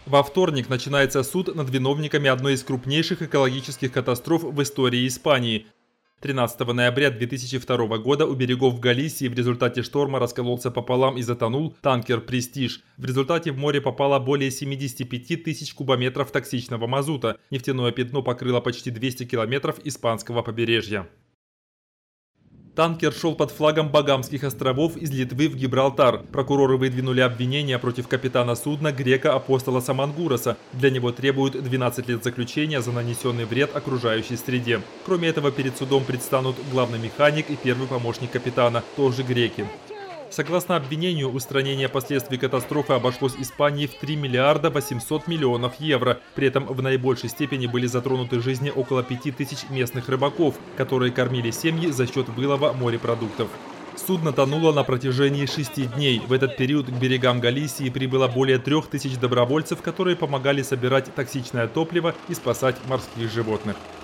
Во вторник начинается суд над виновниками одной из крупнейших экологических катастроф в истории Испании. 13 ноября 2002 года у берегов Галисии в результате шторма раскололся пополам и затонул танкер «Престиж». В результате в море попало более 75 тысяч кубометров токсичного мазута. Нефтяное пятно покрыло почти 200 километров испанского побережья. Танкер шел под флагом Багамских островов из Литвы в Гибралтар. Прокуроры выдвинули обвинения против капитана судна грека Апостола Самангураса. Для него требуют 12 лет заключения за нанесенный вред окружающей среде. Кроме этого, перед судом предстанут главный механик и первый помощник капитана, тоже греки. Согласно обвинению, устранение последствий катастрофы обошлось Испании в 3 миллиарда 800 миллионов евро. При этом в наибольшей степени были затронуты жизни около 5000 местных рыбаков, которые кормили семьи за счет вылова морепродуктов. Судно тонуло на протяжении 6 дней. В этот период к берегам Галисии прибыло более 3000 добровольцев, которые помогали собирать токсичное топливо и спасать морских животных.